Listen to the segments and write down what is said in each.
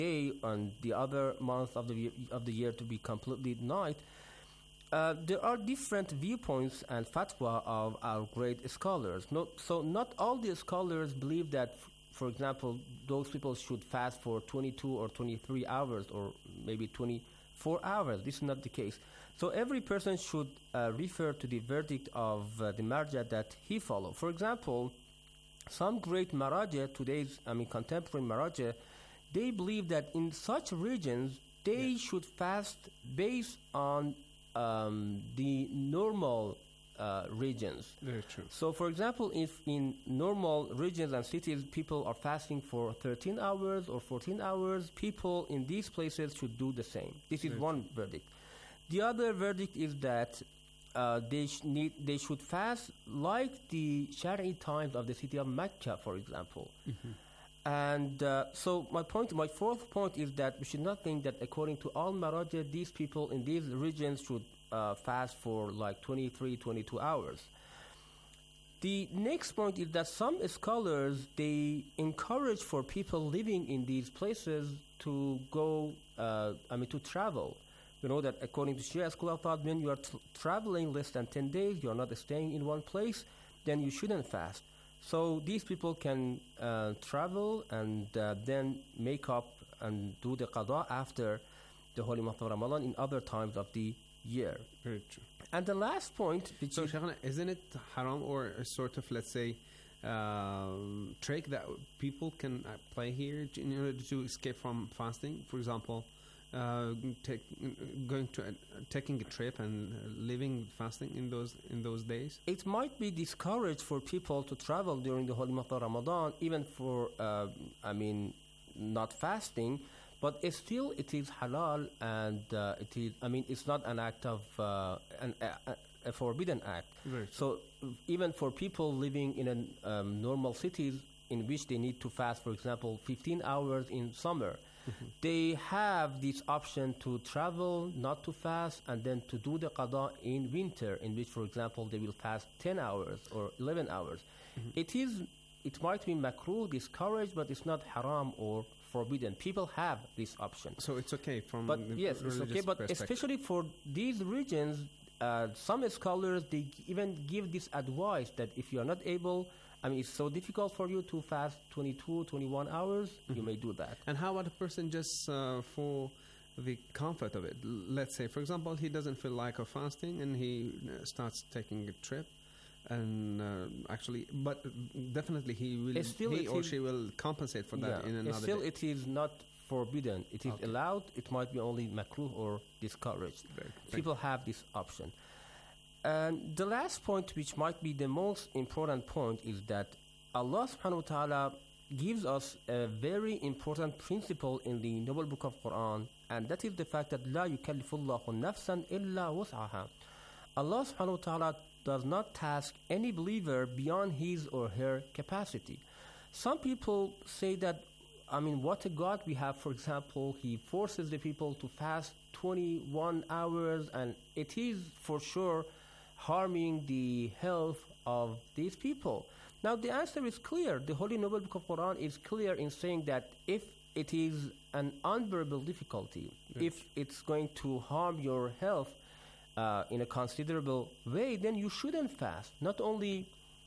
day and the other month of the year to be completely night. There are different viewpoints and fatwa of our great scholars. So not all the scholars believe that, for example, those people should fast for 22 or 23 hours or maybe 24 hours. This is not the case. So every person should refer to the verdict of the marja that he follows. For example, some great maraja, contemporary maraja, they believe that in such regions, they should fast based on the normal regions. Very true. So, for example, if in normal regions and cities people are fasting for 13 hours or 14 hours, people in these places should do the same. This is one verdict. The other verdict is that they should fast like the Shari'i times of the city of Mecca, for example. Mm-hmm. And so my fourth point is that we should not think that according to all maraja, these people in these regions should fast for like 23, 22 hours. The next point is that some scholars, they encourage for people living in these places to go, to travel. You know that according to Shia school of thought, when you are traveling less than 10 days, you are not staying in one place, then you shouldn't fast. So these people can travel and then make up and do the qada after the holy month of Ramadan in other times of the year. Very true. And the last point, which so Shaykhana, isn't it haram or a sort of, let's say, trick that people can play here in order to escape from fasting? For example, taking a trip and living fasting in those days. It might be discouraged for people to travel during the holy month of Ramadan, even for not fasting, but it is halal, and it's not an act of a forbidden act. So even for people living in normal cities in which they need to fast, for example, 15 hours in summer. Mm-hmm. They have this option to travel, not to fast, and then to do the qada in winter, in which, for example, they will fast 10 hours or 11 hours. Mm-hmm. It might be makruh, discouraged, but it's not haram or forbidden. People have this option. So it's okay yes, it's okay, but especially for these regions, some scholars, they even give this advice that if you are not able, it's so difficult for you to fast 22, 21 hours, mm-hmm. you may do that. And how about a person just for the comfort of it? Let's say, for example, he doesn't feel like fasting and he starts taking a trip. And but definitely he or she will compensate for that in another day. It is not forbidden. It is allowed. It might be only makruh or discouraged. People have this option. And the last point, which might be the most important point, is that Allah subhanahu wa ta'ala gives us a very important principle in the Noble Book of Quran, and that is the fact that لا يكلف الله نفسا إلا وسعها. Allah subhanahu wa ta'ala does not task any believer beyond his or her capacity. Some people say that, what a God we have. For example, he forces the people to fast 21 hours, and it is for sure harming the health of these people. Now, the answer is clear. The Holy Noble Book of Quran is clear in saying that if it is an unbearable difficulty, if it's going to harm your health in a considerable way, then you shouldn't fast. Not only,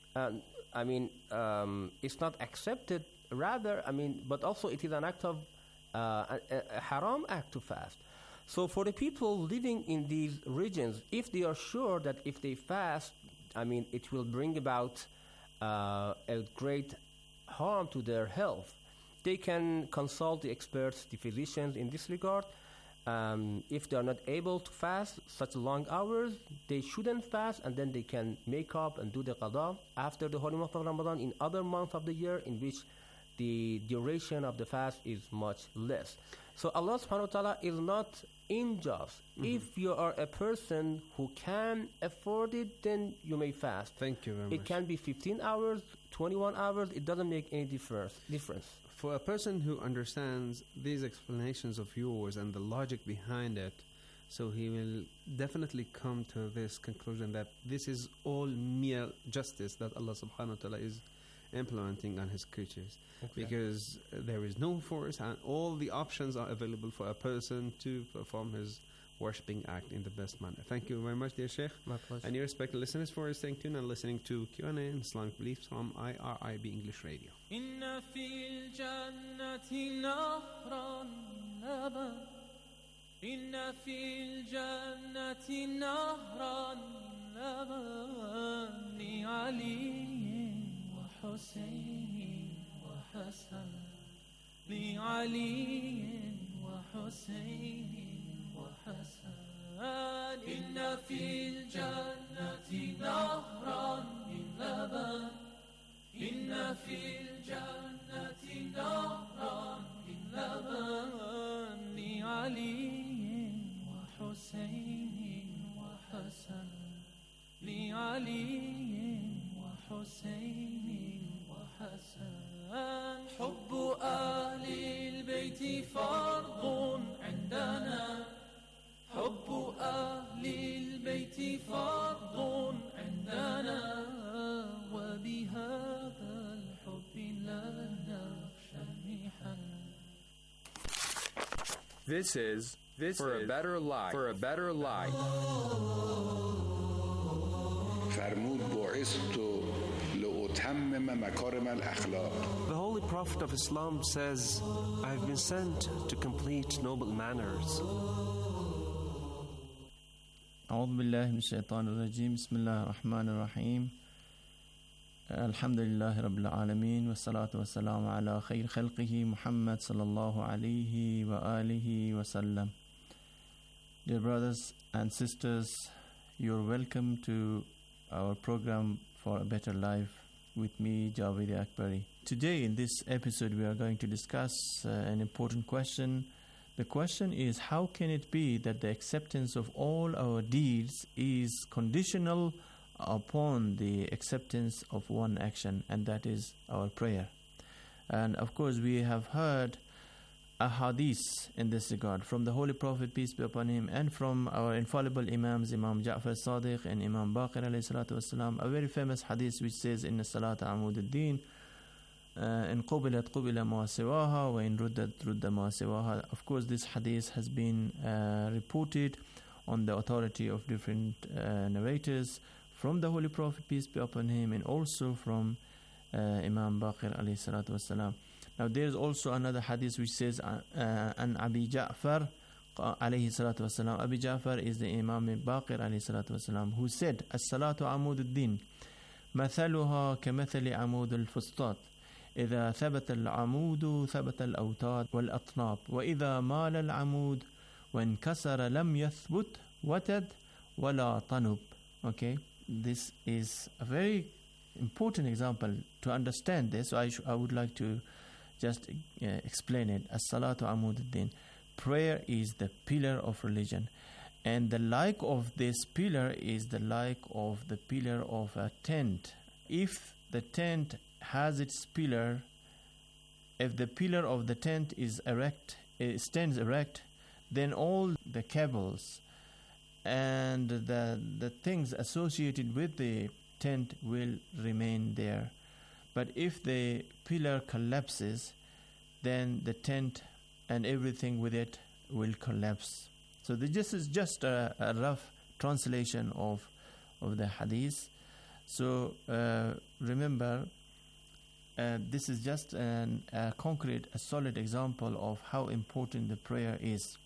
it's not accepted, but also it is an act of a haram act to fast. So for the people living in these regions, if they are sure that if they fast, it will bring about a great harm to their health, they can consult the experts, the physicians in this regard. If they are not able to fast such long hours, they shouldn't fast, and then they can make up and do the qada after the holy month of Ramadan in other months of the year in which the duration of the fast is much less. So Allah subhanahu wa ta'ala is not unjust. Mm-hmm. If you are a person who can afford it, then you may fast. Thank you very much. It can be 15 hours, 21 hours. It doesn't make any difference. For a person who understands these explanations of yours and the logic behind it, so he will definitely come to this conclusion that this is all mere justice that Allah subhanahu wa ta'ala is implementing on his creatures. Okay. Because there is no force and all the options are available for a person to perform his worshipping act in the best manner. Thank you very much, dear Sheikh. My pleasure. And your respected listeners for staying tuned and listening to Q&A in Islamic Beliefs from IRIB English Radio. إن في الجنة نهرا لبن إن في الجنة نهرا لبن لعلي وحسين وحسن لعلي وحسين وحسن إن في الجنة نهرا من لبن إن في الجنة نهرا من لبن لعلي وحسين وحسن لعلي وحسين وحسن حب أهل البيت فرض عندنا حب أهل البيت فرض عندنا وبهذا الحب لا نخشى المحن. This is a better life. For a better life. فرمود بعثت لأتمم مكارم الأخلاق. The Holy Prophet of Islam says, I have been sent to complete noble manners. أعوذ بالله من الشيطان الرجيم بسم الله الرحمن الرحيم الحمد لله رب العالمين والصلاة والسلام على خير خلقه محمد صلى الله عليه وآله وسلم. Dear brothers and sisters, you're welcome to our program For a Better Life with me, Javed Akbari. Today in this episode we are going to discuss an important question. The question is, how can it be that the acceptance of all our deeds is conditional upon the acceptance of one action, and that is our prayer? And of course we have heard a hadith in this regard from the Holy Prophet, peace be upon him, and from our infallible Imams, Imam Ja'far Sadiq and Imam Baqir alayhi salatu wasalam, a very famous hadith which says, Inna salata amud al-din, in qubilat qubila ma siwaha wa in ruddat rudda ma siwaha. Of course this hadith has been reported on the authority of different narrators from the Holy Prophet, peace be upon him, and also from Imam Baqir alayhi salatu wasalam. Now there is also another hadith which says an Abi Ja'far alayhi salatu wasalam. Abi Ja'far is the Imam Baqir alayhi salatu wasalam, who said, As-salatu amud al-din mathaluha kamathali amud al-fustat إذا ثبت العمود ثبت الأوتاد والأطناب وإذا مال العمود وانكسر لم يثبت وتد ولا طنب. Okay, this is a very important example to understand this. So I would like to just explain it. As-salatu amud al-din. Prayer is the pillar of religion, and the like of this pillar is the like of the pillar of a tent. If the tent has its pillar, if the pillar of the tent is erect, stands erect, then all the cables and the things associated with the tent will remain there. But if the pillar collapses, then the tent and everything with it will collapse. So this is just a rough translation of the hadith. So remember, this is just a concrete, a solid example of how important the prayer is.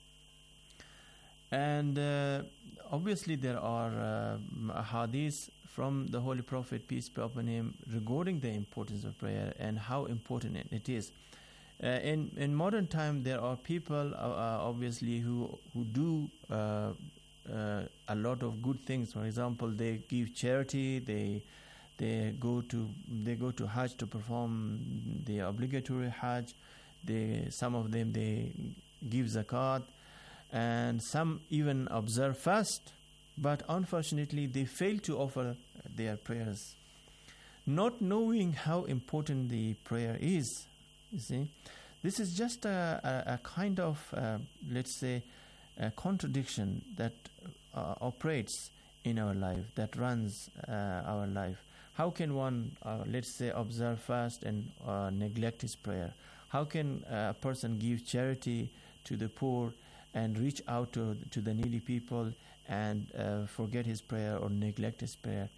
And obviously there are hadiths from the Holy Prophet, peace be upon him, regarding the importance of prayer and how important it is. In modern time, there are people obviously who do a lot of good things. For example, they give charity, they go to Hajj to perform the obligatory Hajj. Some of them they give zakat, and some even observe fast. But unfortunately, they fail to offer their prayers, not knowing how important the prayer is. You see, this is just a kind of let's say a contradiction that operates in our life, that runs our life. How can one, let's say, observe fast and neglect his prayer? How can a person give charity to the poor and reach out to the needy people and forget his prayer or neglect his prayer?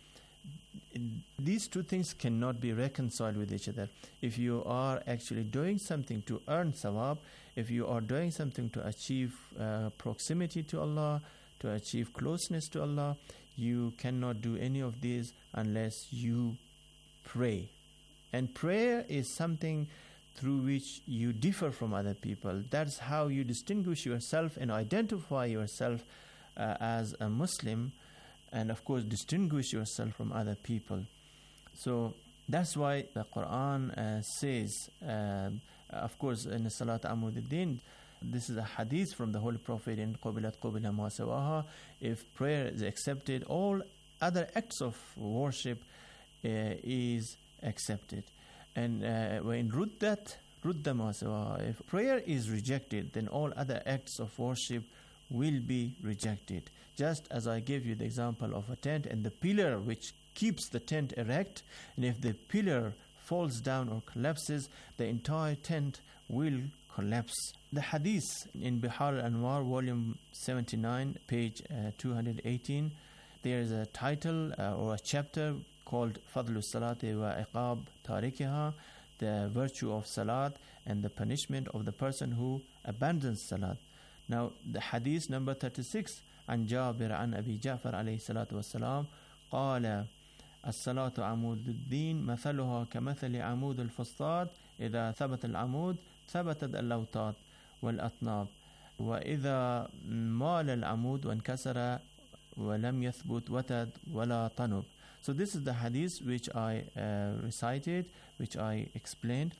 These two things cannot be reconciled with each other. If you are actually doing something to earn sawab, if you are doing something to achieve proximity to Allah, to achieve closeness to Allah, you cannot do any of these unless you pray. And prayer is something through which you differ from other people. That's how you distinguish yourself and identify yourself as a Muslim, and of course distinguish yourself from other people. So that's why the Quran says, of course in the Salat Amududdin, this is a hadith from the Holy Prophet in Qubilat Qubila Ma Sawaha. If prayer is accepted, all other acts of worship is accepted. And when Ruddat Ma Sawaha, if prayer is rejected, then all other acts of worship will be rejected. Just as I gave you the example of a tent and the pillar which keeps the tent erect, and if the pillar falls down or collapses, the entire tent will collapse. The hadith in Bihar al-Anwar, volume 79, page 218, there is a title or a chapter called Fadlus Salati wa Iqab Tarikiha, the virtue of Salat and the punishment of the person who abandons Salat. Now, the hadith number 36, عن جابر عن أبي جعفر عليه الصلاة والسلام قال الصلاة عمود الدين مثلها كمثل عمود الفسطاط إذا ثبت العمود ثبتت اللوطات والأطناب وإذا مال العمود وانكسر ولم يثبت وتد ولا طنب. So this is the hadith which I recited, which I explained.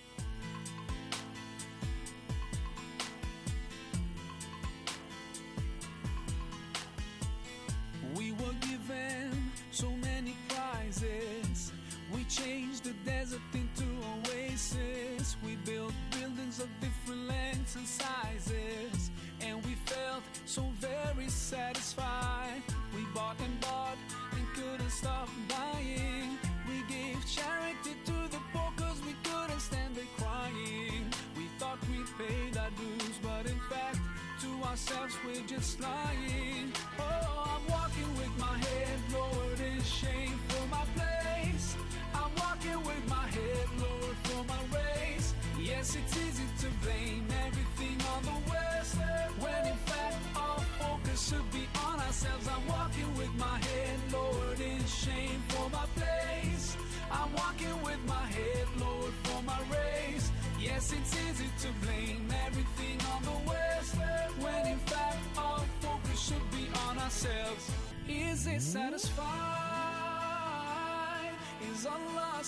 We were given so many prizes. We changed the desert into oasis. We built buildings of different lengths and sizes, and we felt so very satisfied. We bought and couldn't stop buying. We gave charity to the poor cause we couldn't stand the crying. We thought we paid our dues, but in fact to ourselves we're just lying. Oh, I'm walking with my head lowered in shame for my place. I'm walking with my head lowered for my race. Yes, it's easy to blame everything on the West, when in fact our focus should be on ourselves. I'm walking with my head lowered in shame for my place. I'm walking with my head lowered for my race. Yes, it's easy to blame everything on the West, when in fact our focus should be on ourselves. Is it satisfied? Is Allah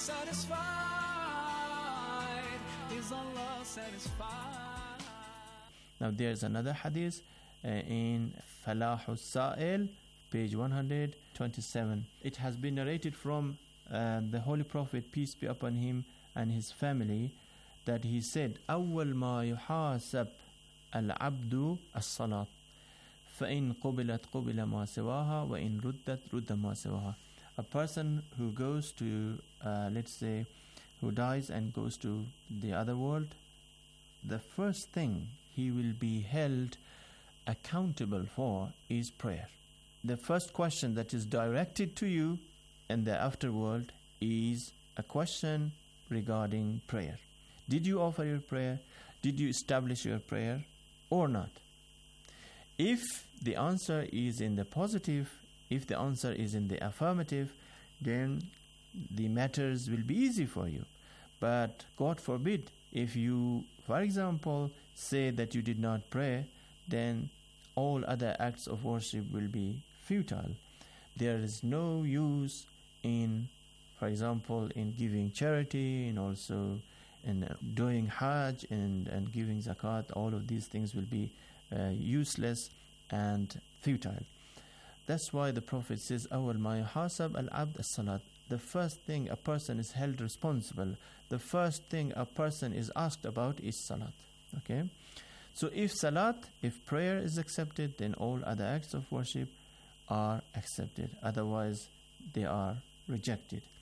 satisfied? Is Allah satisfied? Now there's another hadith in Falah al-Sa'il, page 127. It has been narrated from the Holy Prophet, peace be upon him, and his family, that he said, أول ما يحاسب العبد الصلاة فإن قبلت قبل ما سواها وإن ردت رد ما سواها. A person who goes to, let's say, who dies and goes to the other world, the first thing he will be held accountable for is prayer. The first question that is directed to you in the afterworld is a question regarding prayer. Did you offer your prayer? Did you establish your prayer or not? If the answer is in the positive, if the answer is in the affirmative, then the matters will be easy for you. But God forbid, if you, for example, say that you did not pray, then all other acts of worship will be futile. There is no use in, for example, in giving charity, and also in doing Hajj and giving zakat. All of these things will be useless and futile. That's why the Prophet says, أول ما يحاسب العبد الصلاة. The first thing a person is held responsible, the first thing a person is asked about is salat. Okay? So if prayer is accepted, then all other acts of worship are accepted. Otherwise, they are rejected.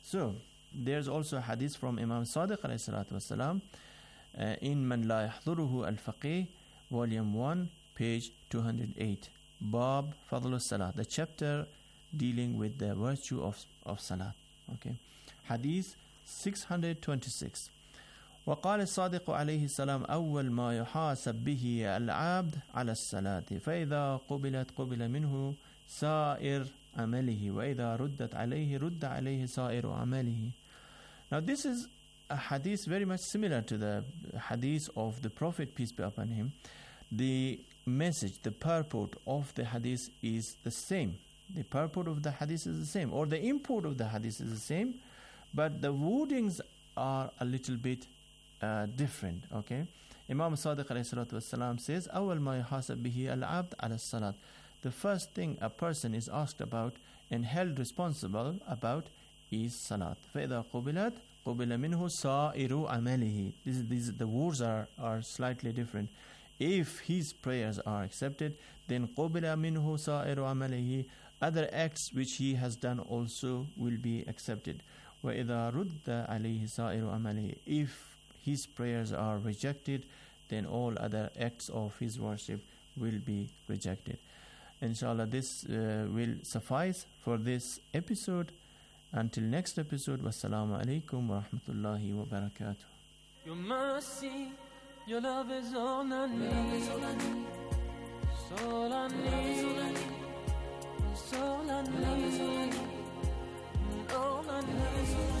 So there's also a hadith from Imam Sadiq alayhi salatu wasalam in Man La Yahduruhu Al-Faqih, volume 1, page 208, Bab Fadl Salat, the chapter dealing with the virtue of Salat. Okay, hadith 626. وقال الصادق عليه السلام أول ما يحاسب به العبد على الصلاة فإذا قبل منه سائر عمله وإذا ردت عليه رد عليه سائر عمله. Now this is a hadith very much similar to the hadith of the Prophet, peace be upon him. The message, the purport of the hadith is the same. The purport of the hadith is the same, or the import of the hadith is the same, but the wordings are a little bit different. Okay, Imam Sadiq alayhi salatu wasalam says, أول ما يحاسب به العبد على الصلاة. The first thing a person is asked about and held responsible about is salat. فإذا قبل منه سائر عمله. The words are slightly different. If his prayers are accepted, then قبل منه سائر عمله. Other acts which he has done also will be accepted. وإذا رد عليه سائر عمله. If his prayers are rejected, then all other acts of his worship will be rejected. Inshallah, this will suffice for this episode. Until next episode, wassalamu alaikum wa rahmatullahi wa barakatuh. Your mercy, your love is all I need. It's all I need. It's all I need. All I need.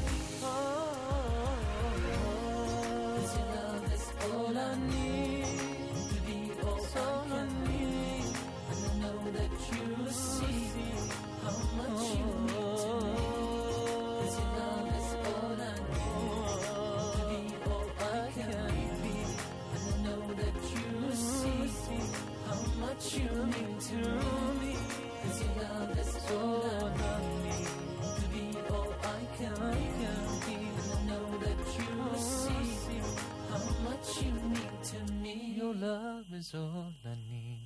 All I need to be all I need. I know that you see how much you mean to me. 'Cause your love is all I need to be all I can be. I know that you see how much you mean to me. 'Cause your love is all I need to be all I can be. And I know that you see how much you mean to me. Your love is all I need.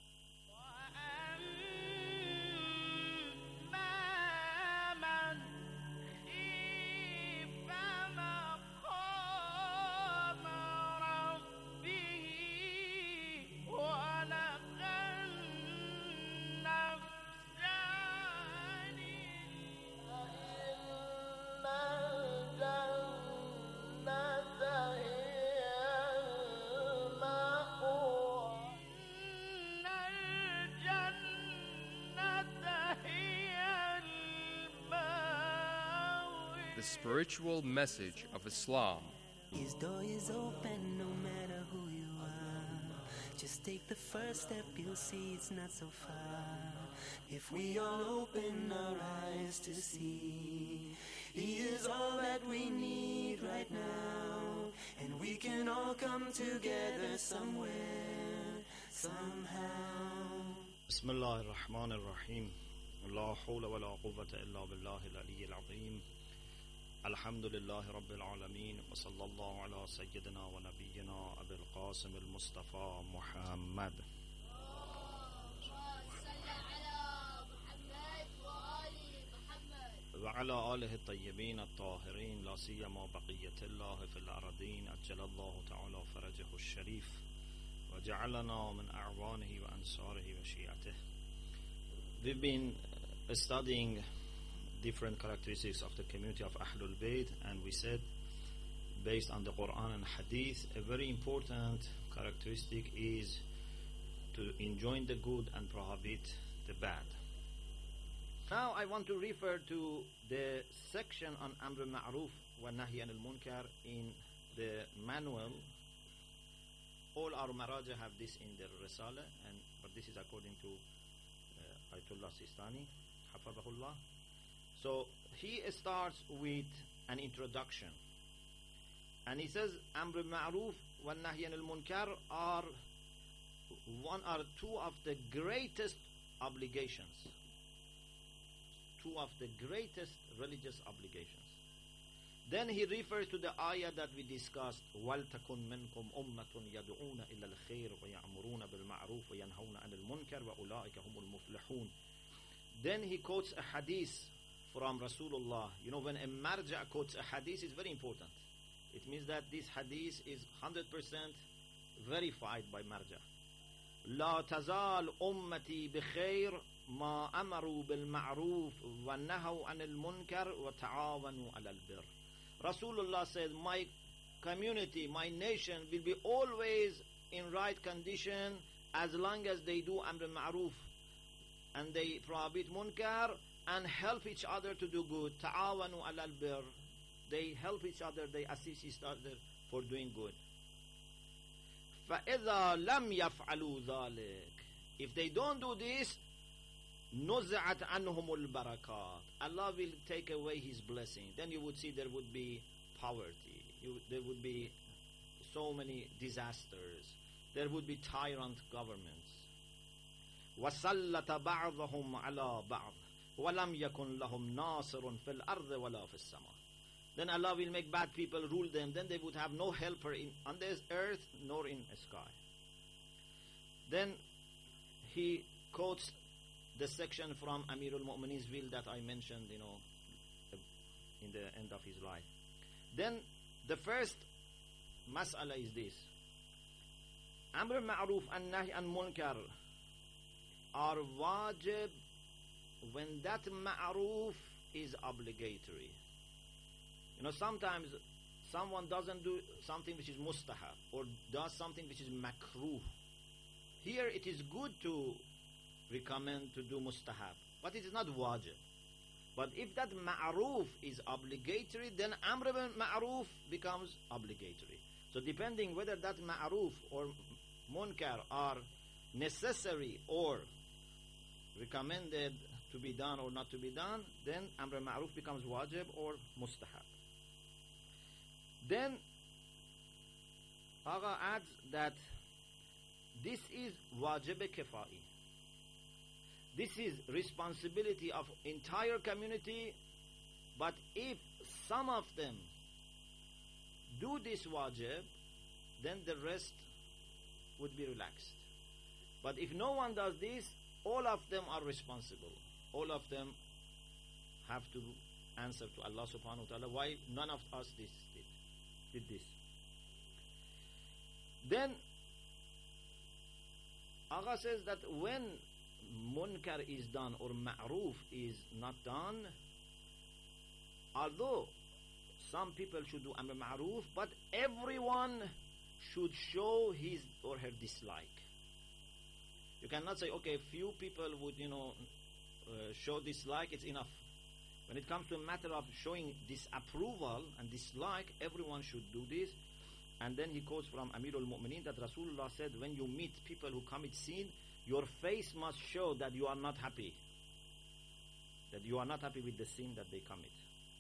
The spiritual message of Islam. His door is open no matter who you are. Just take the first step, you'll see it's not so far. If we all open our eyes to see, He is all that we need right now. And we can all come together somewhere, somehow. Bismillah ar-Rahman ar-Rahim. La hawla wa la quwwata illa billahi al-ali al-azim. Alhamdulillah Rabbil Alameen wa sallallahu ala Sayyidina wa Nabiyyina Abil Qasim al-Mustafa Muhammad wa ala alihi at-tayyibin at-tahirin la siyama baqiyatillahi fil ardin ajjalallahu ta'ala farajahu al-sharif wa ja'alana min a'wanihi wa ansarihi wa shi'atihi. We've been studying different characteristics of the community of Ahlul Bayt, and we said, based on the Quran and Hadith, a very important characteristic is to enjoin the good and prohibit the bad. Now I want to refer to the section on Amr al-Ma'ruf wa Nahy anil Munkar in the manual. All our Maraja have this in their Risala, but this is according to Ayatollah Sistani, Hafadahullah. So he starts with an introduction, and he says Amr al-Ma'ruf wa Nahy anil Munkar are two of the greatest obligations, two of the greatest religious obligations. Then he refers to the ayah that we discussed, وَلْتَكُنْ مِنْكُمْ أُمَّةٌ يَدْعُونَ إِلَى الْخَيْرِ وَيَأْمُرُونَ بِالْمَعْرُوفِ وَيَنْهَوْنَ عَنِ الْمُنْكَرِ وَأُولَٰئِكَ هُمُ الْمُفْلِحُونَ. Then he quotes a hadith from Rasulullah. You know, when a marja quotes a hadith, it's very important. It means that this hadith is 100% verified by marja. لا تزال أمتي بخير ما أمروا بالمعروف ونهوا عن المنكر وتعاونوا على البر. Rasulullah said, my community, my nation will be always in right condition as long as they do amr al-ma'ruf and they prohibit munkar and help each other to do good. Ta'awanu ala al-bir. They help each other, they assist each other for doing good. فَإِذَا لَمْ يَفْعَلُوا ذَلِكَ. If they don't do this, نُزِعَتْ عَنْهُمُ الْبَرَكَاتِ. Allah will take away His blessing. Then you would see there would be poverty. There would be so many disasters. There would be tyrant governments. وَسَلَّتَ بَعْضَهُمْ عَلَى بَعْضٍ وَلَمْ يَكُنْ لَهُمْ نَاصِرٌ فِي الْأَرْضِ وَلَا فِي السَّمَاءِ. Then Allah will make bad people rule them. Then they would have no helper on this earth nor in the sky. Then he quotes the section from Amir al-Mu'mineen's will that I mentioned, you know, in the end of his life. Then the first mas'ala is this. Amr ma'ruf and nahy and munkar are wajib when that ma'ruf is obligatory. You know, sometimes someone doesn't do something which is mustahab or does something which is makruh. Here it is good to recommend to do mustahab, but it is not wajib. But if that ma'ruf is obligatory, then amr bil ma'ruf becomes obligatory. So depending whether that ma'ruf or munkar are necessary or recommended to be done or not to be done, then amr ma'ruf becomes wajib or mustahab. Then Agha adds that this is wajib kifai. This is responsibility of entire community, but if some of them do this wajib, then the rest would be relaxed. But if no one does this, all of them are responsible. All of them have to answer to Allah subhanahu wa ta'ala why none of us did this. Then Agha says that when munkar is done or ma'ruf is not done, although some people should do amr ma'ruf, but everyone should show his or her dislike. You cannot say, okay, few people would, show dislike, it's enough. When it comes to a matter of showing disapproval and dislike, everyone should do this. And then he quotes from Amir al-Mu'mineen that Rasulullah said, when you meet people who commit sin, your face must show that you are not happy. That you are not happy with the sin that they commit.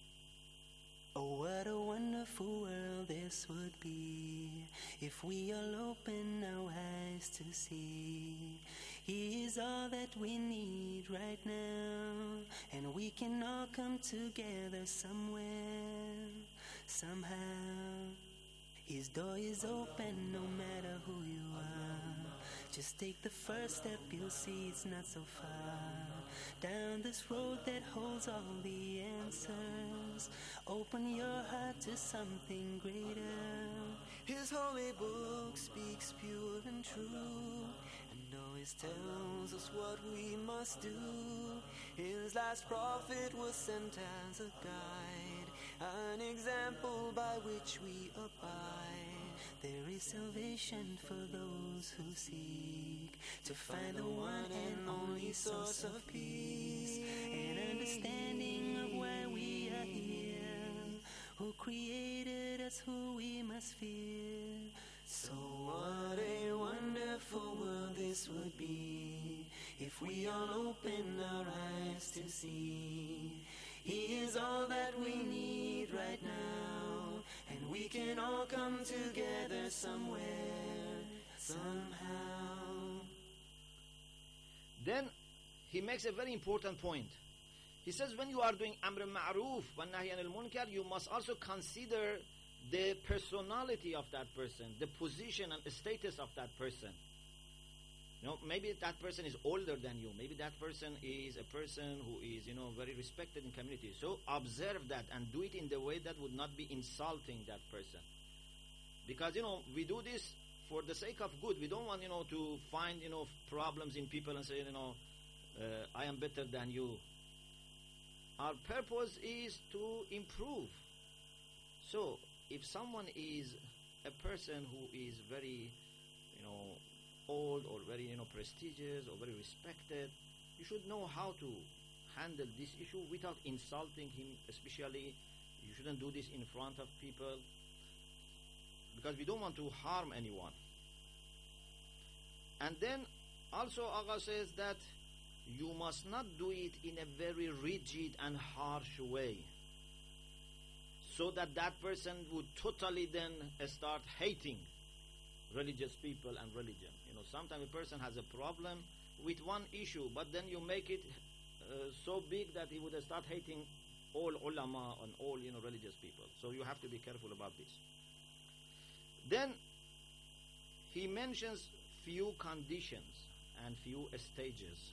Oh, what a wonderful world this would be if we all open our eyes to see He is all that we need right now, and we can all come together somewhere, somehow. His door is open no matter who you are. Just take the first step, you'll see it's not so far. Down this road that holds all the answers, open your heart to something greater. His holy book speaks pure and true, and always tells us what we must do. His last prophet was sent as a guide, an example by which we abide. There is salvation for those who seek to find the one and only source of peace, and understanding of why we are here, who created us, who we must fear. So what a wonderful world this would be if we all open our eyes to see He is all that we need right now, and we can all come together somewhere, somehow. Then he makes a very important point. He says when you are doing amr ma'ruf wa nahy anil munkar, you must also consider the personality of that person, the position and the status of that person. Maybe that person is older than you. Maybe that person is a person who is, very respected in community. So observe that and do it in the way that would not be insulting that person. Because, we do this for the sake of good. We don't want, to find, problems in people and say, I am better than you. Our purpose is to improve. So if someone is a person who is very, old or very, prestigious or very respected, you should know how to handle this issue without insulting him. Especially, you shouldn't do this in front of people, because we don't want to harm anyone. And then also Agha says that you must not do it in a very rigid and harsh way, so that that person would totally then start hating religious people and religion. Sometimes a person has a problem with one issue, but then you make it so big that he would start hating all ulama and all religious people. So you have to be careful about this. Then he mentions few conditions and few stages.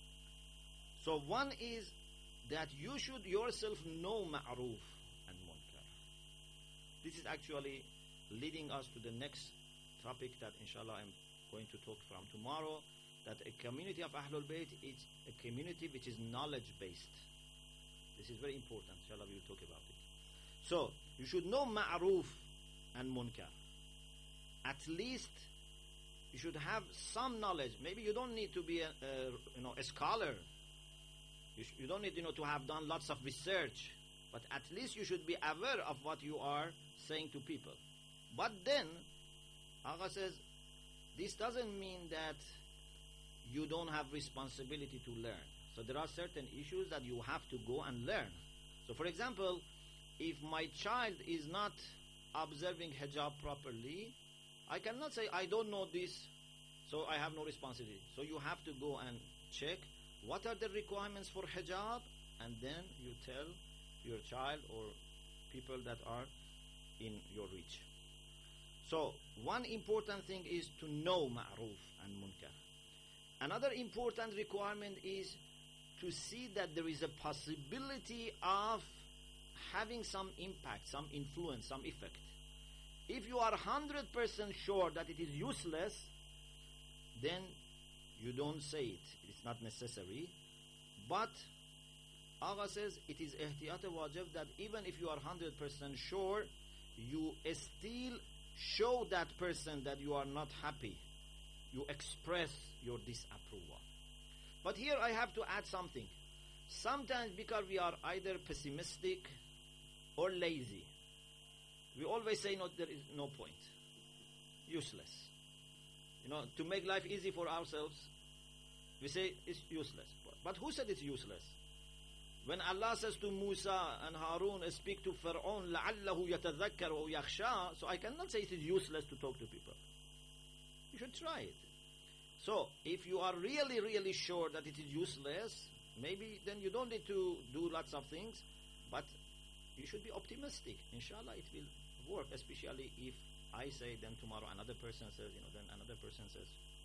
So one is that you should yourself know ma'ruf and munkar. This is actually leading us to the next topic that inshallah I'm going to talk from tomorrow, that a community of Ahlul Bayt is a community which is knowledge based. This is very important. Inshallah we will talk about it. So you should know ma'ruf and munkar. At least you should have some knowledge. Maybe you don't need to be a scholar. You don't need to have done lots of research, but at least you should be aware of what you are saying to people. But then Agha says this doesn't mean that you don't have responsibility to learn. So there are certain issues that you have to go and learn. So for example, if my child is not observing hijab properly, I cannot say I don't know this, so I have no responsibility. So you have to go and check what are the requirements for hijab, and then you tell your child or people that are in your reach. So one important thing is to know ma'ruf and munkar. Another important requirement is to see that there is a possibility of having some impact, some influence, some effect. If you are 100% sure that it is useless, then you don't say it. It's not necessary. But Agha says it is ihtiyat wajib, that even if you are 100% sure, you still show that person that you are not happy. You express your disapproval. But here I have to add something. Sometimes because we are either pessimistic or lazy, we always say, no, there is no point. Useless. To make life easy for ourselves, we say it's useless. But who said it's useless? When Allah says to Musa and Harun, speak to Fir'aun, لَعَلَّهُ يَتَذَكَّرُ أَوْ يَخْشَى. So I cannot say it is useless to talk to people. You should try it. So if you are really, really sure that it is useless, maybe then you don't need to do lots of things, but you should be optimistic. Inshallah it will work, especially if I say, then tomorrow another person says, then another person says.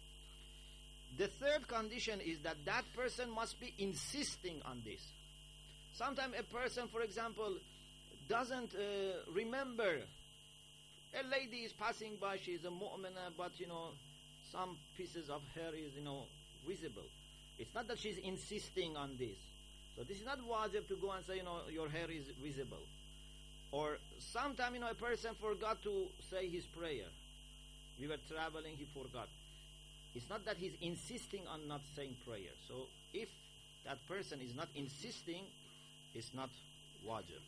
The third condition is that that person must be insisting on this. Sometimes a person, for example, doesn't remember. A lady is passing by, she is a mu'mina, but some pieces of hair is visible. It's not that she's insisting on this. So this is not wajib to go and say, your hair is visible. Or sometimes, a person forgot to say his prayer. We were traveling, he forgot. It's not that he's insisting on not saying prayer. So if that person is not insisting, it's not wajib.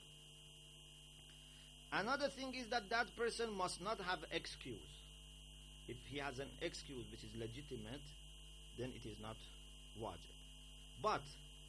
Another thing is that that person must not have excuse. If he has an excuse which is legitimate, then it is not wajib. But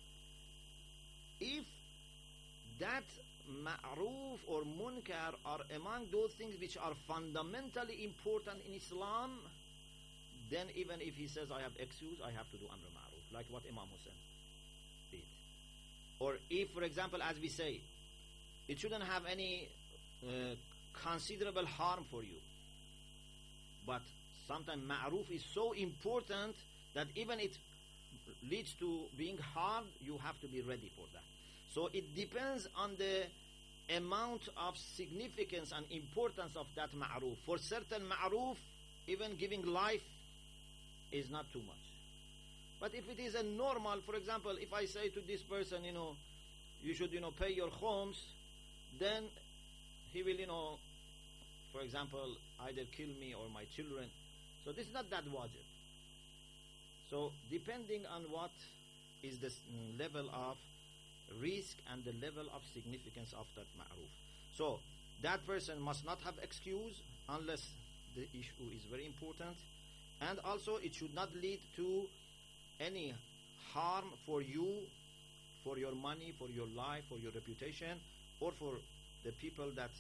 if that ma'ruf or munkar are among those things which are fundamentally important in Islam, then even if he says I have excuse, I have to do amr ma'ruf, like what Imam Hussein did. Or if, for example, as we say, it shouldn't have any considerable harm for you, but sometimes ma'ruf is so important that even it leads to being hard, you have to be ready for that. So it depends on the amount of significance and importance of that ma'ruf. For certain ma'ruf, even giving life is not too much. But if it is a normal, for example, if I say to this person, you should, pay your homes, then he will, for example, either kill me or my children. So this is not that wajib. So depending on what is the level of risk and the level of significance of that ma'ruf. So that person must not have excuse unless the issue is very important. And also it should not lead to any harm for you, for your money, for your life, for your reputation, or for the people that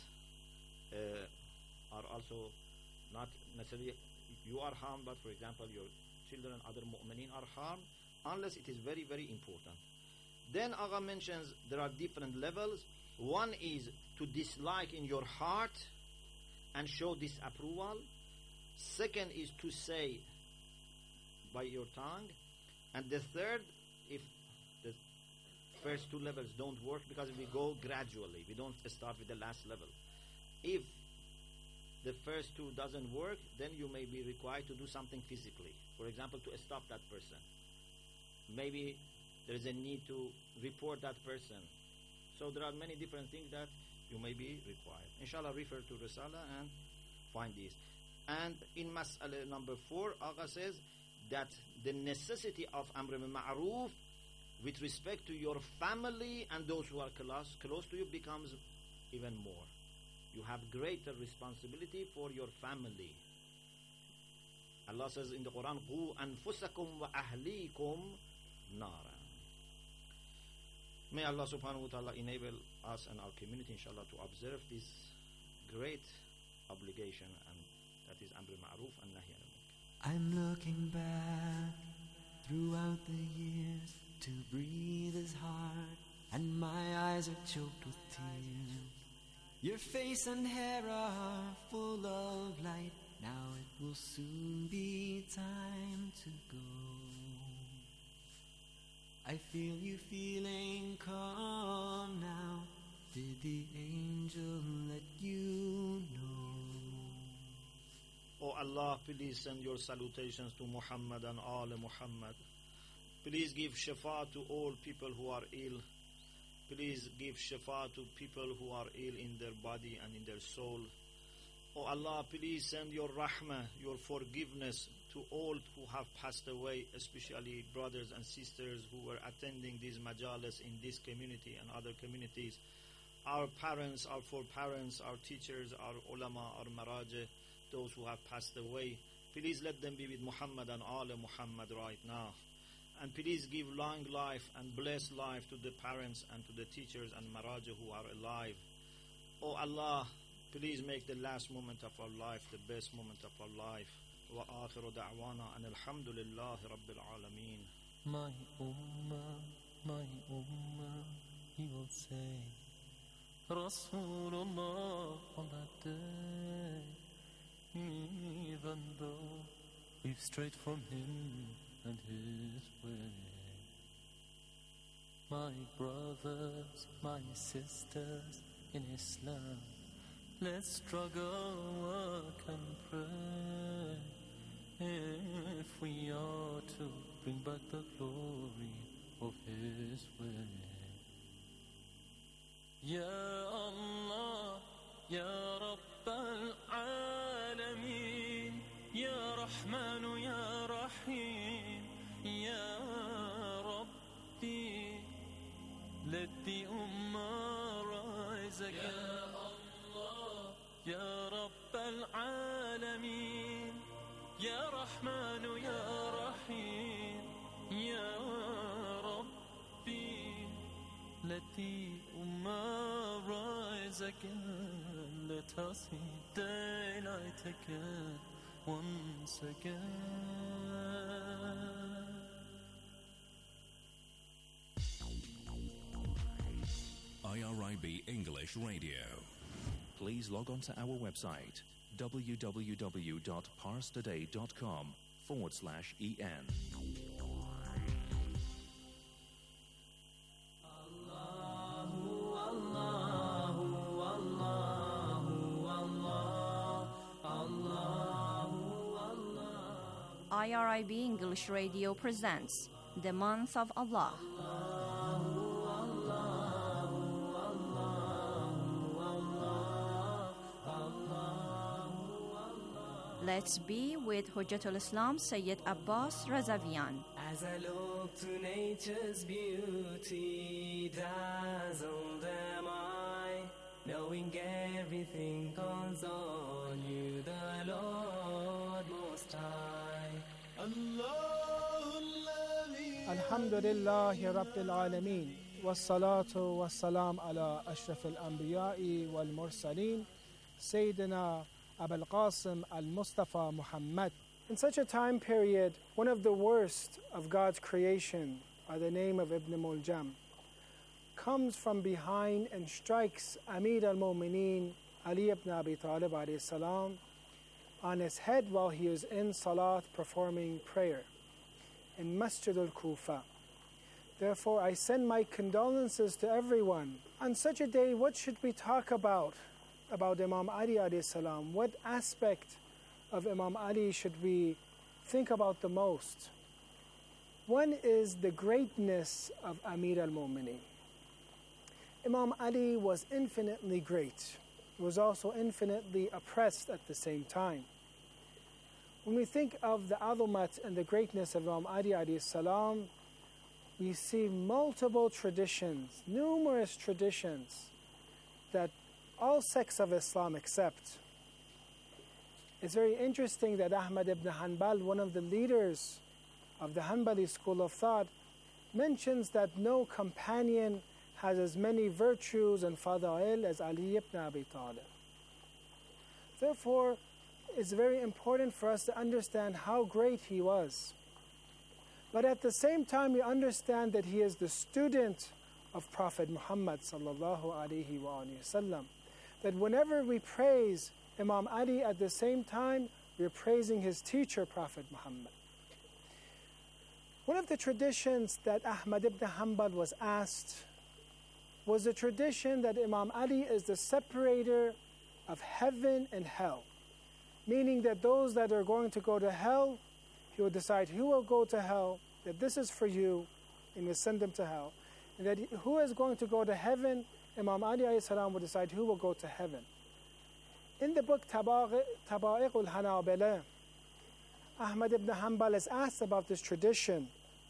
are also not necessarily you are harmed, but for example your children, other mu'mineen are harmed, unless it is very, very important. Then Agha mentions there are different levels. One is to dislike in your heart and show disapproval. Second is to say by your tongue. And the third, if the first two levels don't work, because we go gradually, we don't start with the last level. If the first two doesn't work, then you may be required to do something physically. For example, to stop that person. Maybe there is a need to report that person. So there are many different things that you may be required. Inshallah, refer to Risala and find these. And in Mas'ala number 4, Agha says that the necessity of Amr bil Ma'ruf with respect to your family and those who are close to you becomes even more. You have greater responsibility for your family. Allah says in the Quran, قُوا أَنفُسَكُمْ وَأَهْلِيكُمْ نَارًا. May Allah subhanahu wa ta'ala enable us and our community, inshallah, to observe this great obligation, and that is Amr bil Ma'ruf and Nahy anil Munkar. I'm looking back throughout the years to breathe is hard, and my eyes are choked with tears. Your face and hair are full of light. Now it will soon be time to go. I feel you feeling calm now. Did the angel let you know? Oh Allah, please send your salutations to Muhammad and all Muhammad. Please give shifa to all people who are ill. Please give shifa to people who are ill in their body and in their soul. Oh Allah, please send your rahmah, your forgiveness to all who have passed away, especially brothers and sisters who were attending these majalis in this community and other communities. Our parents, our foreparents, our teachers, our ulama, our marajah, those who have passed away. Please let them be with Muhammad and all Muhammad right now. And please give long life and blessed life to the parents and to the teachers and marajah who are alive. Oh Allah, please make the last moment of our life the best moment of our life. Wa akhiru da'wana and alhamdulillahi rabbil alameen. My ummah, he will say, Rasulullah on that day, even though we've strayed from him and his way. My brothers, my sisters in Islam, let's struggle, work and pray if we are to bring back the glory of his way. Ya Allah, Ya Rabb al-Alameen, Ya Rahman, Ya Rahim, Ya Rabbi, let the Ummah rise again. Ya Rabb al-Alameen, Ya Rahman, Ya Rahim, Ya Rabbi, let the Ummah rise again. Let us see daylight again, once again. IRIB English Radio. Please log on to our website www.parstoday.com/en. IRIB English Radio presents The Month of Allah. Let's be with Hujjatul Islam Sayyid Abbas Razavian. As I look to nature's beauty, dazzled am I, knowing everything comes on you, the Lord Most High. Alhamdulillahi Rabbil Alameen, wassalatu wassalam ala ashraf al-anbiya'i wal-mursaleen, Sayyidina Abul Qasim al-Mustafa Muhammad. In such a time period, one of the worst of God's creation, by the name of Ibn Muljam, comes from behind and strikes Amir al-Mu'mineen Ali ibn Abi Talib alayhi salam on his head while he is in Salat performing prayer in Masjid al-Kufa. Therefore, I send my condolences to everyone. On such a day, what should we talk about Imam Ali alayhi salam? What aspect of Imam Ali should we think about the most? One is the greatness of Amir al-Mu'mineen. Imam Ali was infinitely great. He was also infinitely oppressed at the same time. When we think of the azumat and the greatness of Imam Ali alayhi salam, we see multiple traditions, numerous traditions that all sects of Islam accept. It's very interesting that Ahmad ibn Hanbal, one of the leaders of the Hanbali school of thought, mentions that no companion has as many virtues and fada'il as Ali ibn Abi Talib. Therefore, it's very important for us to understand how great he was. But at the same time, we understand that he is the student of Prophet Muhammad sallallahu alaihi wasallam. That whenever we praise Imam Ali, at the same time, we're praising his teacher, Prophet Muhammad. One of the traditions that Ahmad ibn Hanbal was asked was the tradition that Imam Ali is the separator of heaven and hell. Meaning that those that are going to go to hell, he will decide who will go to hell, that this is for you, and will send them to hell. And that who is going to go to heaven, Imam Ali alayhi salam will decide who will go to heaven. In the book Taba'iq al-Hanabila, Ahmad ibn Hanbal is asked about this tradition.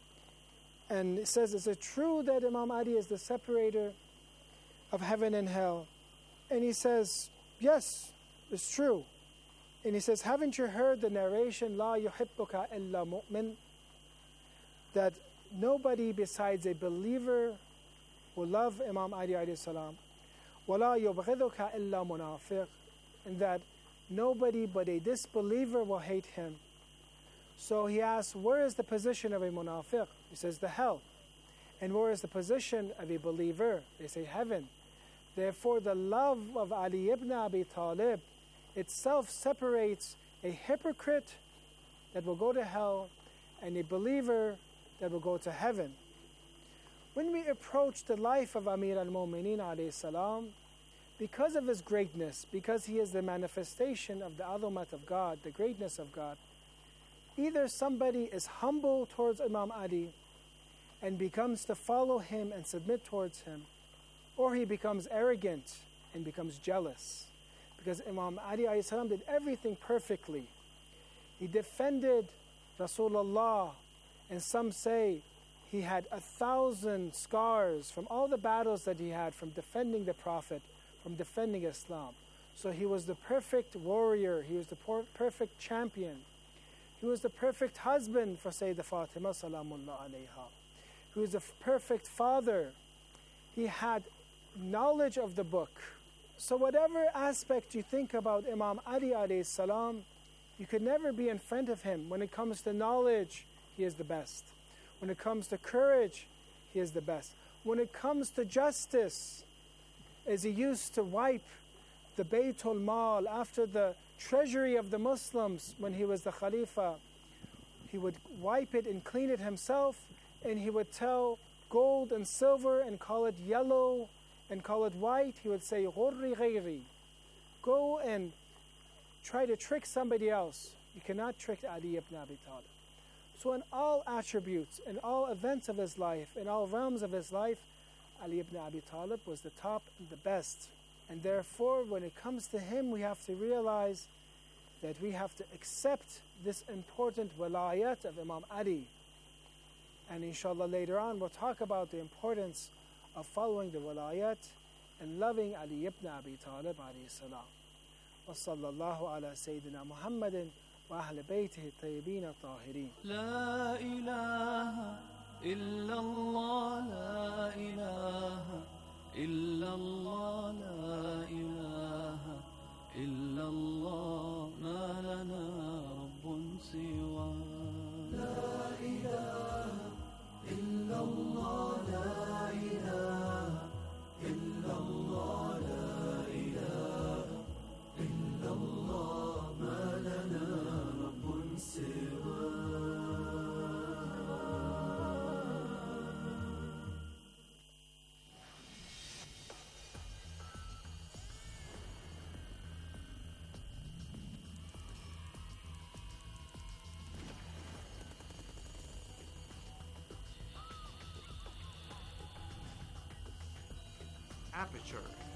And it says, is it true that Imam Ali is the separator of heaven and hell? And he says, yes, it's true. And he says, haven't you heard the narration, La yuhibbuka illa mu'min? That nobody besides a believer will love Imam Ali alayhi salam. Wala yubghiduka illa munafiq. And that nobody but a disbeliever will hate him. So he asks, where is the position of a munafiq? He says, the hell. And where is the position of a believer? They say, heaven. Therefore, the love of Ali ibn Abi Talib itself separates a hypocrite that will go to hell and a believer that will go to heaven. When we approach the life of Amir al-Mu'mineen alayhi salam, because of his greatness, because he is the manifestation of the azumat of God, the greatness of God, either somebody is humble towards Imam Ali and becomes to follow him and submit towards him, or he becomes arrogant and becomes jealous. Because Imam Ali alayhi salam did everything perfectly. He defended Rasulullah, and some say he had 1,000 scars from all the battles that he had from defending the Prophet, from defending Islam. So he was the perfect warrior, he was the perfect champion. He was the perfect husband for Sayyidah Fatima salamullah alayha. He was the perfect father. He had knowledge of the book. So whatever aspect you think about Imam Ali alayhi salam, you could never be in front of him. When it comes to knowledge, he is the best. When it comes to courage, he is the best. When it comes to justice, as he used to wipe the Baytul Mal, after the treasury of the Muslims when he was the Khalifa. He would wipe it and clean it himself, and he would tell gold and silver and call it yellow and call it white. He would say, "Ghurri ghayri." Go and try to trick somebody else. You cannot trick Ali ibn Abi Talib. So in all attributes, in all events of his life, in all realms of his life, Ali ibn Abi Talib was the top and the best. And therefore, when it comes to him, we have to realize that we have to accept this important walayat of Imam Ali. And inshallah later on, we'll talk about the importance of following the walayat and loving Ali ibn Abi Talib alayhi salam. وصلى الله على سيدنا محمد وأهل بيته الطيبين الطاهرين. لا إله إلا الله لا إله إلا الله لا إله إلا الله ما لنا رب سوى لا إله إلا الله لا إله إلا الله لا إله إلا الله ما لنا رب سوى. Aperture.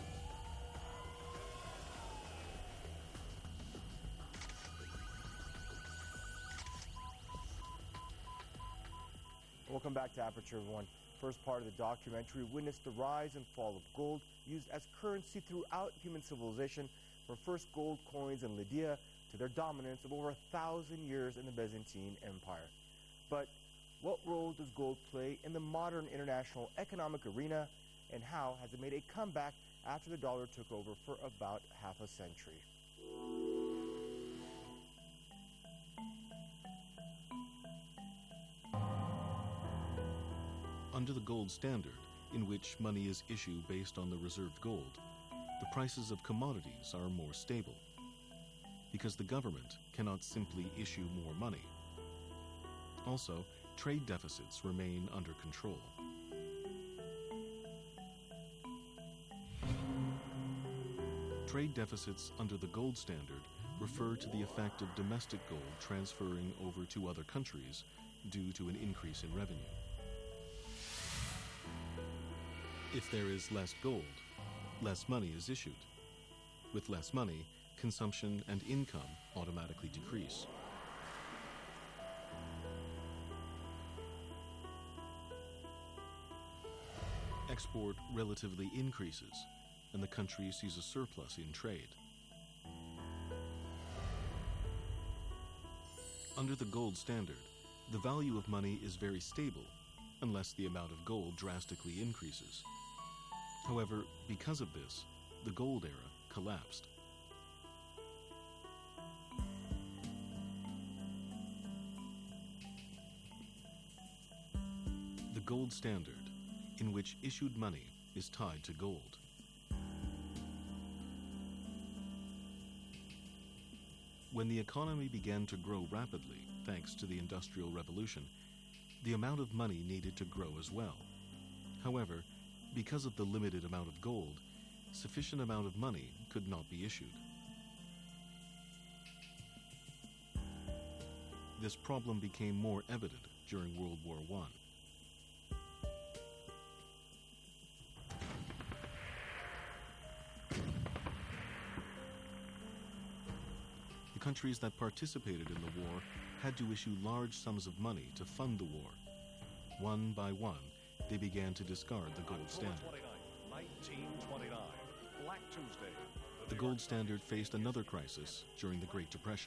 Welcome back to Aperture, everyone. First part of the documentary witnessed the rise and fall of gold used as currency throughout human civilization, from first gold coins in Lydia to their dominance of over 1,000 years in the Byzantine Empire. But what role does gold play in the modern international economic arena, and how has it made a comeback after the dollar took over for about half a century? Under the gold standard, in which money is issued based on the reserved gold, the prices of commodities are more stable, because the government cannot simply issue more money. Also, trade deficits remain under control. Trade deficits under the gold standard refer to the effect of domestic gold transferring over to other countries due to an increase in revenue. If there is less gold, less money is issued. With less money, consumption and income automatically decrease. Export relatively increases, and the country sees a surplus in trade. Under the gold standard, the value of money is very stable, unless the amount of gold drastically increases. However, because of this, the gold era collapsed. The gold standard, in which issued money is tied to gold. When the economy began to grow rapidly, thanks to the Industrial Revolution, the amount of money needed to grow as well. However, because of the limited amount of gold, sufficient amount of money could not be issued. This problem became more evident during World War I. The countries that participated in the war had to issue large sums of money to fund the war. One by one, they began to discard the gold standard. 1929, Black Tuesday. The gold standard faced another crisis during the Great Depression.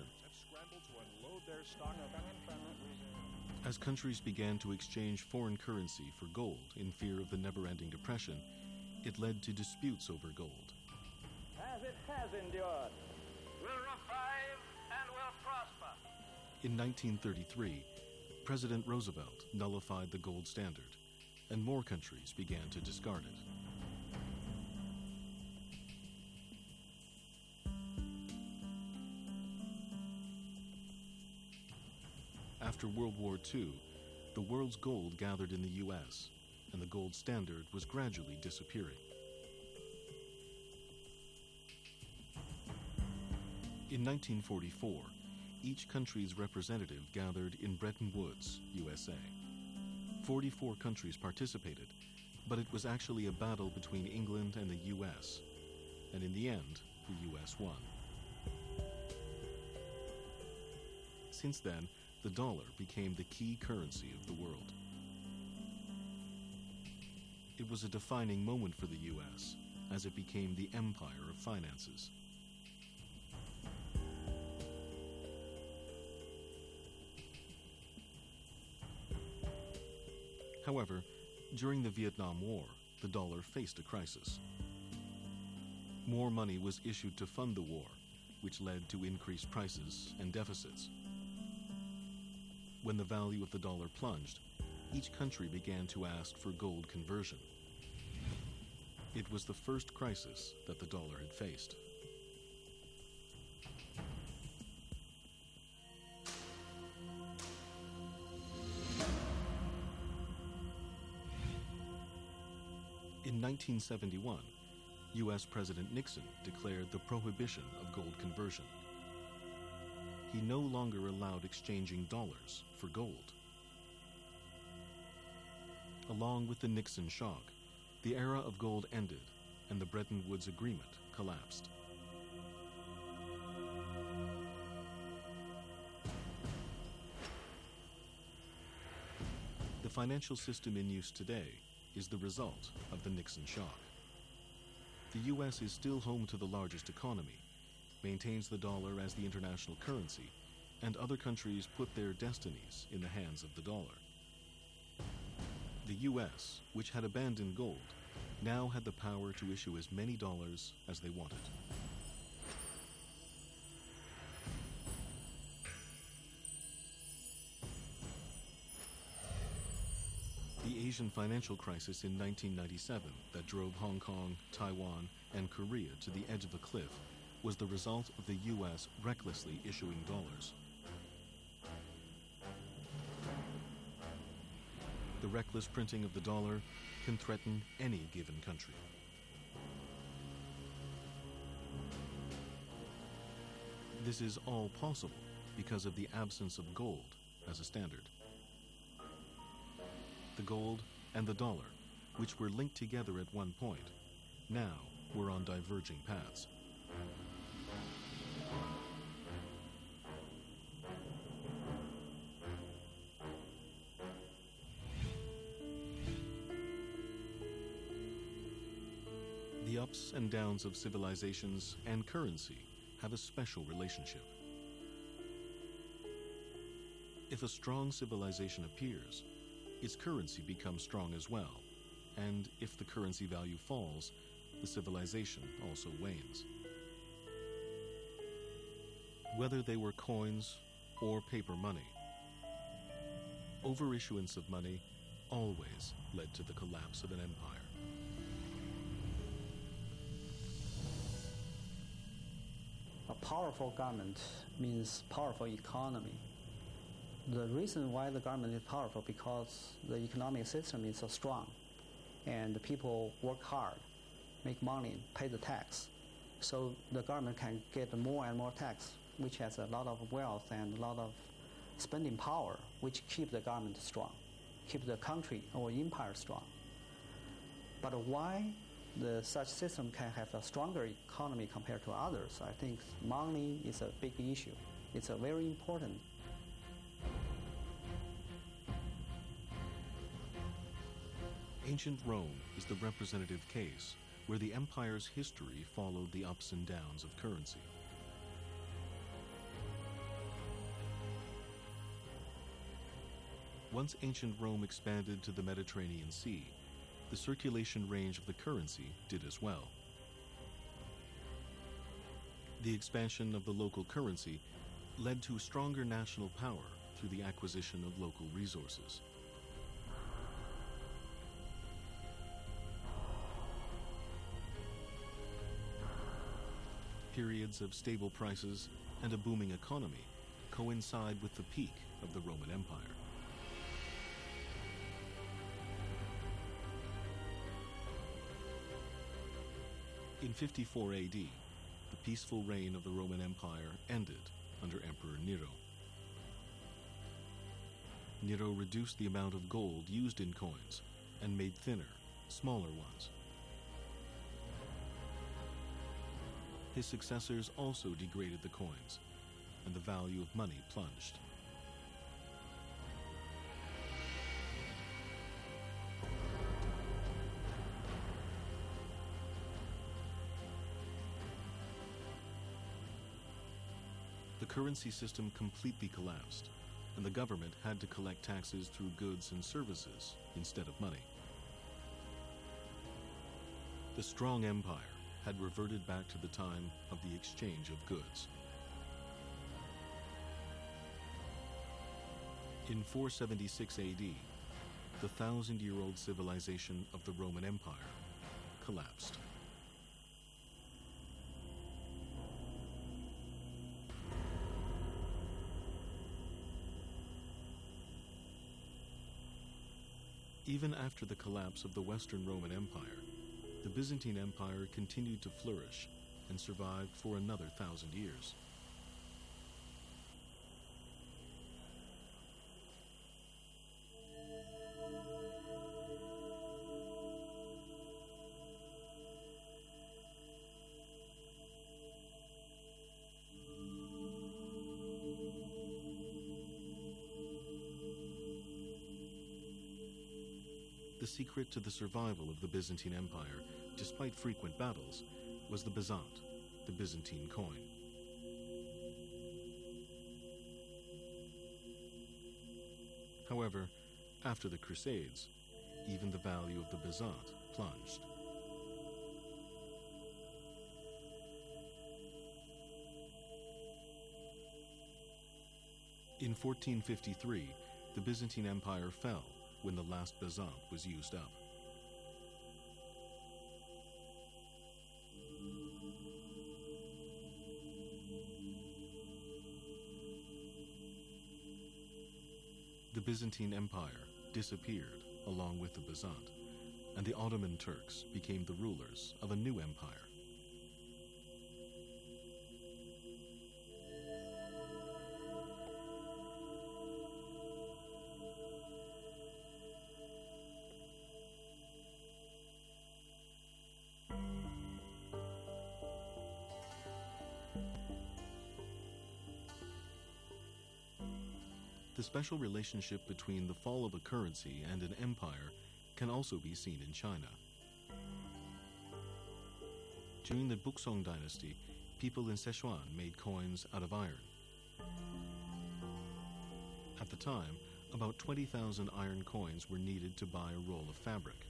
As countries began to exchange foreign currency for gold in fear of the never-ending depression, it led to disputes over gold. As it has endured, will revive and will prosper. In 1933, President Roosevelt nullified the gold standard, and more countries began to discard it. After World War II, the world's gold gathered in the U.S., and the gold standard was gradually disappearing. In 1944, each country's representative gathered in Bretton Woods, USA. 44 countries participated, but it was actually a battle between England and the U.S., and in the end, the U.S. won. Since then, the dollar became the key currency of the world. It was a defining moment for the U.S. as it became the empire of finances. However, during the Vietnam War, the dollar faced a crisis. More money was issued to fund the war, which led to increased prices and deficits. When the value of the dollar plunged, each country began to ask for gold conversion. It was the first crisis that the dollar had faced. In 1971, U.S. President Nixon declared the prohibition of gold conversion. He no longer allowed exchanging dollars for gold. Along with the Nixon shock, the era of gold ended and the Bretton Woods Agreement collapsed. The financial system in use today is the result of the Nixon shock. The U.S. is still home to the largest economy, maintains the dollar as the international currency, and other countries put their destinies in the hands of the dollar. The U.S., which had abandoned gold, now had the power to issue as many dollars as they wanted. The Asian financial crisis in 1997 that drove Hong Kong, Taiwan, and Korea to the edge of the cliff was the result of the U.S. recklessly issuing dollars. The reckless printing of the dollar can threaten any given country. This is all possible because of the absence of gold as a standard. The gold and the dollar, which were linked together at one point, now were on diverging paths. The ups and downs of civilizations and currency have a special relationship. If a strong civilization appears, its currency becomes strong as well, and if the currency value falls, the civilization also wanes. Whether they were coins or paper money, overissuance of money always led to the collapse of an empire. A powerful government means powerful economy. The reason why the government is powerful because the economic system is so strong and the people work hard, make money, pay the tax. So the government can get more and more tax, which has a lot of wealth and a lot of spending power, which keep the government strong, keep the country or empire strong. But why such system can have a stronger economy compared to others? I think money is a big issue. It's a very important. Ancient Rome is the representative case where the empire's history followed the ups and downs of currency. Once ancient Rome expanded to the Mediterranean Sea, the circulation range of the currency did as well. The expansion of the local currency led to stronger national power through the acquisition of local resources. Periods of stable prices and a booming economy coincide with the peak of the Roman Empire. In 54 AD, the peaceful reign of the Roman Empire ended under Emperor Nero. Nero reduced the amount of gold used in coins and made thinner, smaller ones. His successors also degraded the coins, and the value of money plunged. The currency system completely collapsed, and the government had to collect taxes through goods and services instead of money. The strong empire had reverted back to the time of the exchange of goods. In 476 AD, the 1,000-year-old civilization of the Roman Empire collapsed. Even after the collapse of the Western Roman Empire, the Byzantine Empire continued to flourish and survived for another 1,000 years. The secret to the survival of the Byzantine Empire, despite frequent battles, was the bezant, the Byzantine coin. However, after the Crusades, even the value of the bezant plunged. In 1453, the Byzantine Empire fell when the last bezant was used up. The Byzantine Empire disappeared along with the bezant, and the Ottoman Turks became the rulers of a new empire. The special relationship between the fall of a currency and an empire can also be seen in China. During the Buxong dynasty, people in Sichuan made coins out of iron. At the time, about 20,000 iron coins were needed to buy a roll of fabric.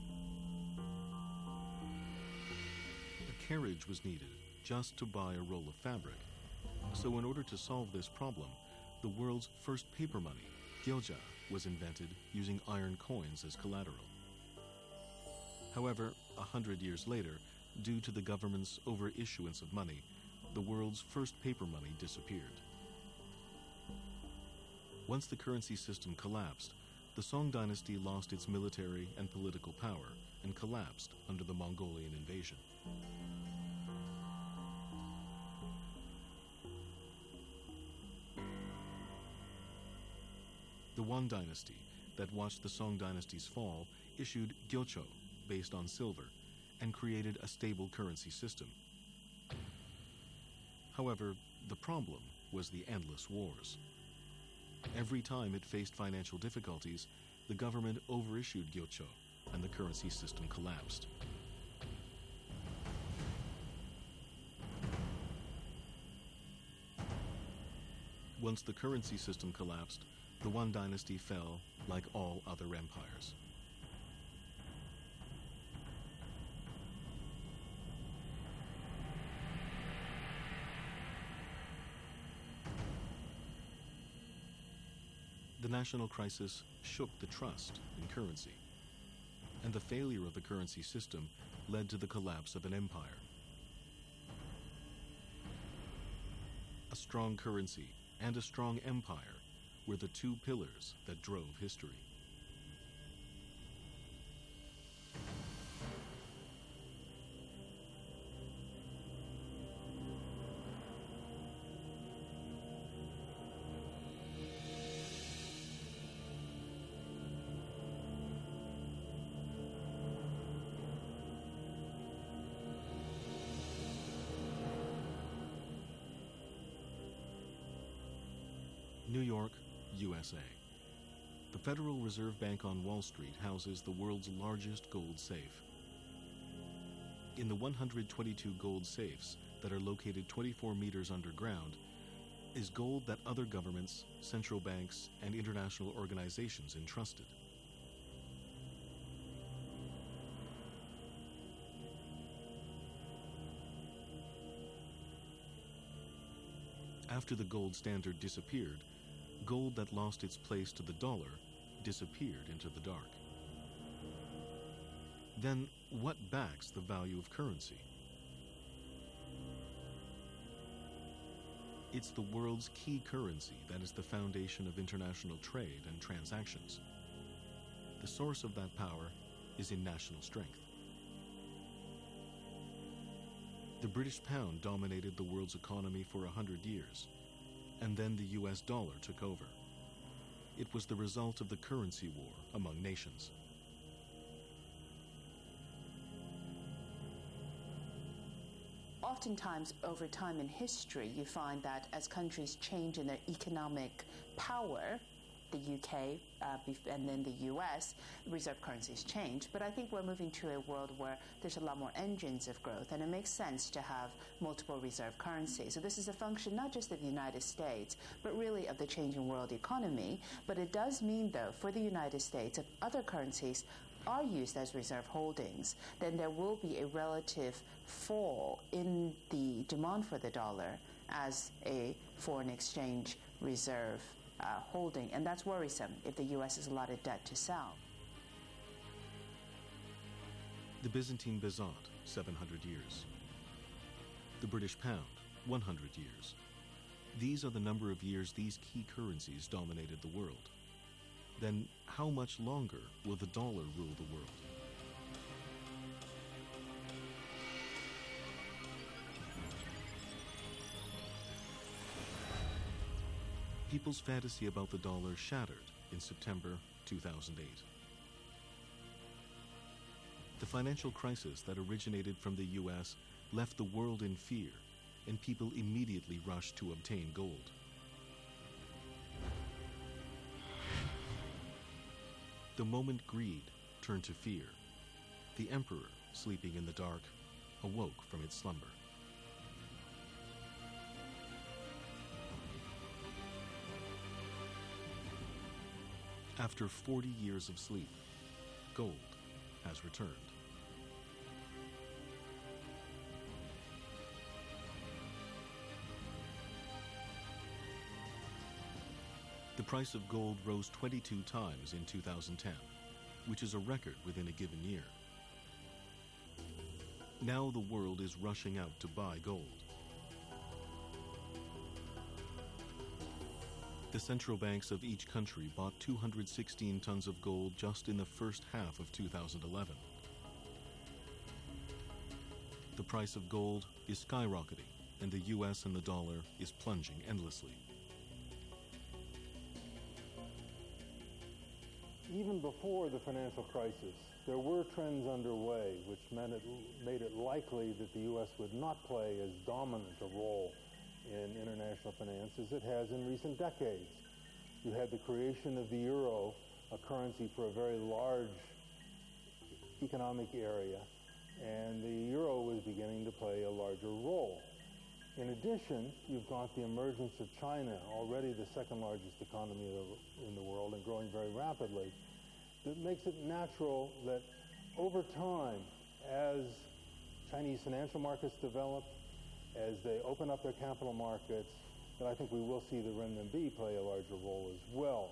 A carriage was needed just to buy a roll of fabric. So in order to solve this problem, the world's first paper money, gyojia, was invented using iron coins as collateral. However, 100 years later, due to the government's overissuance of money, the world's first paper money disappeared. Once the currency system collapsed, the Song dynasty lost its military and political power and collapsed under the Mongolian invasion. The Yuan dynasty that watched the Song dynasty's fall issued gyocho, based on silver, and created a stable currency system. However, the problem was the endless wars. Every time it faced financial difficulties, the government overissued gyocho, and the currency system collapsed. Once the currency system collapsed, the Yuan dynasty fell like all other empires. The national crisis shook the trust in currency, and the failure of the currency system led to the collapse of an empire. A strong currency and a strong empire were the two pillars that drove history. New York, USA. The Federal Reserve Bank on Wall Street houses the world's largest gold safe. In the 122 gold safes that are located 24 meters underground is gold that other governments, central banks, and international organizations entrusted. After the gold standard disappeared, gold that lost its place to the dollar disappeared into the dark. Then, what backs the value of currency? It's the world's key currency that is the foundation of international trade and transactions. The source of that power is in national strength. The British pound dominated the world's economy for 100 years, and then the US dollar took over. It was the result of the currency war among nations. Oftentimes, over time in history, you find that as countries change in their economic power, the UK and then the US, reserve currencies change. But I think we're moving to a world where there's a lot more engines of growth, and it makes sense to have multiple reserve currencies. So this is a function not just of the United States, but really of the changing world economy. But it does mean, though, for the United States, if other currencies are used as reserve holdings, then there will be a relative fall in the demand for the dollar as a foreign exchange reserve holding, and that's worrisome if the U.S. has a lot of debt to sell. The Byzantine Bezant, 700 years. The British pound, 100 years. These are the number of years these key currencies dominated the world. Then how much longer will the dollar rule the world? People's fantasy about the dollar shattered in September 2008. The financial crisis that originated from the U.S. left the world in fear, and people immediately rushed to obtain gold. The moment greed turned to fear, the emperor, sleeping in the dark, awoke from its slumber. After 40 years of sleep, gold has returned. The price of gold rose 22 times in 2010, which is a record within a given year. Now the world is rushing out to buy gold. The central banks of each country bought 216 tons of gold just in the first half of 2011. The price of gold is skyrocketing, and the US and the dollar is plunging endlessly. Even before the financial crisis, there were trends underway which made it likely that the U.S. would not play as dominant a role in international finance as it has in recent decades. You had the creation of the euro, a currency for a very large economic area, and the euro was beginning to play a larger role. In addition, you've got the emergence of China, already the second largest economy in the world and growing very rapidly. That makes it natural that over time, as Chinese financial markets develop, as they open up their capital markets, that I think we will see the renminbi play a larger role as well.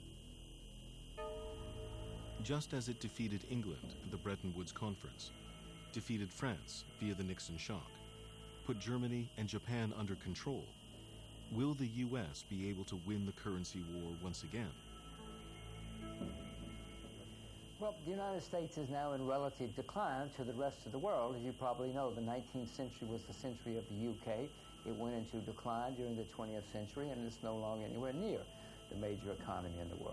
Just as it defeated England at the Bretton Woods Conference, defeated France via the Nixon shock, put Germany and Japan under control, Will the U.S. be able to win the currency war once again? Well, the United States is now in relative decline to the rest of the world. As you probably know, the 19th century was the century of the UK. It went into decline during the 20th century, and it's no longer anywhere near the major economy in the world.